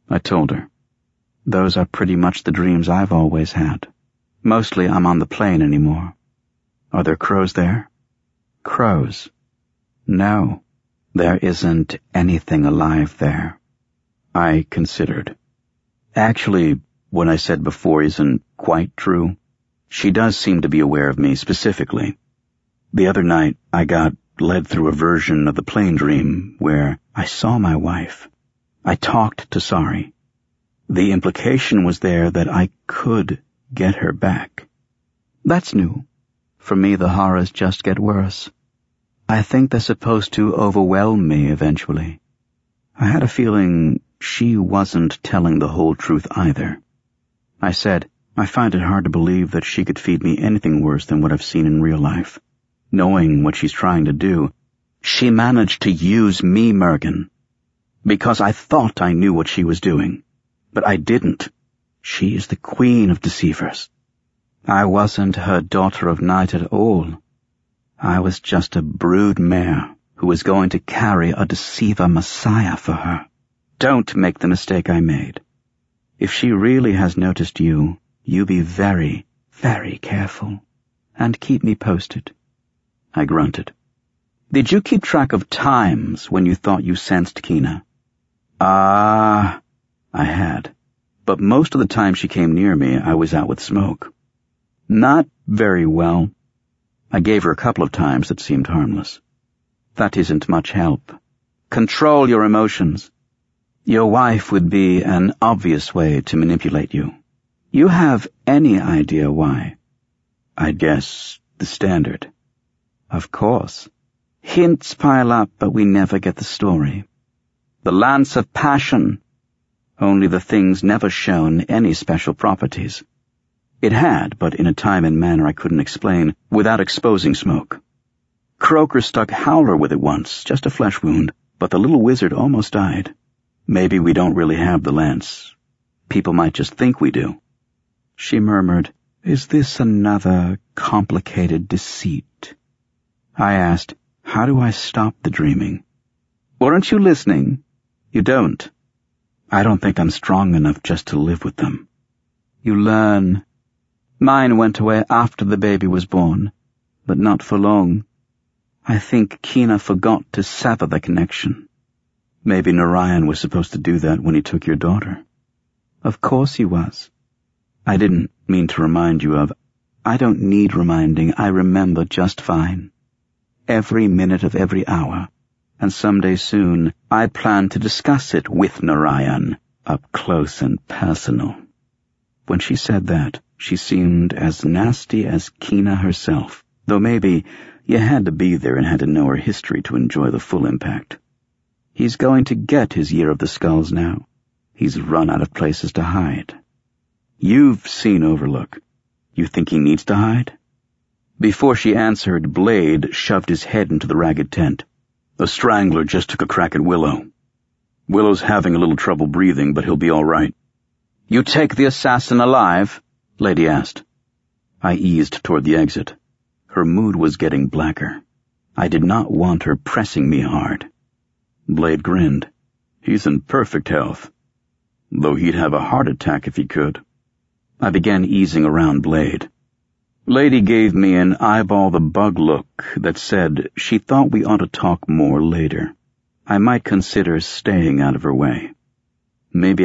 I told her. Those are pretty much the dreams I've always had. Mostly I'm on the plane anymore. Are there crows there? Crows? No, there isn't anything alive there. I considered. Actually, what I said before isn't quite true. She does seem to be aware of me specifically. The other night, I got led through a version of the plane dream where I saw my wife. I talked to Sari. The implication was there that I could get her back. That's new. For me, the horrors just get worse. I think they're supposed to overwhelm me eventually. I had a feeling she wasn't telling the whole truth either. I said, I find it hard to believe that she could feed me anything worse than what I've seen in real life. Knowing what she's trying to do, she managed to use me, Mergen, because I thought I knew what she was doing. But I didn't. She is the queen of deceivers. I wasn't her daughter of night at all. I was just a brood mare who was going to carry a deceiver messiah for her. Don't make the mistake I made. If she really has noticed you, you be very, very careful, and keep me posted. I grunted. Did you keep track of times when you thought you sensed Kina? I had. But most of the time she came near me, I was out with smoke. Not very well. I gave her a couple of times that seemed harmless. That isn't much help. Control your emotions. Your wife would be an obvious way to manipulate you. You have any idea why? I'd guess the standard. Of course. Hints pile up, but we never get the story. The lance of passion. Only the thing's never shown any special properties. It had, but in a time and manner I couldn't explain, without exposing smoke. Croker stuck Howler with it once, just a flesh wound, but the little wizard almost died. Maybe we don't really have the lance. People might just think we do. She murmured, Is this another complicated deceit? I asked, How do I stop the dreaming? Weren't you listening? You don't. I don't think I'm strong enough just to live with them. You learn. Mine went away after the baby was born, but not for long. I think Kina forgot to sever the connection. Maybe Narayan was supposed to do that when he took your daughter. Of course he was. I didn't mean to remind you of. I don't need reminding. I remember just fine. Every minute of every hour. And someday soon I plan to discuss it with Narayan, up close and personal. When she said that, she seemed as nasty as Kina herself, though maybe you had to be there and had to know her history to enjoy the full impact. He's going to get his Year of the Skulls now. He's run out of places to hide. You've seen Overlook. You think he needs to hide? Before she answered, Blade shoved his head into the ragged tent. The Strangler just took a crack at Willow. Willow's having a little trouble breathing, but he'll be all right. You take the assassin alive? Lady asked. I eased toward the exit. Her mood was getting blacker. I did not want her pressing me hard. Blade grinned. He's in perfect health. Though he'd have a heart attack if he could. I began easing around Blade. Lady gave me an eyeball-the-bug look that said she thought we ought to talk more later. I might consider staying out of her way. Maybe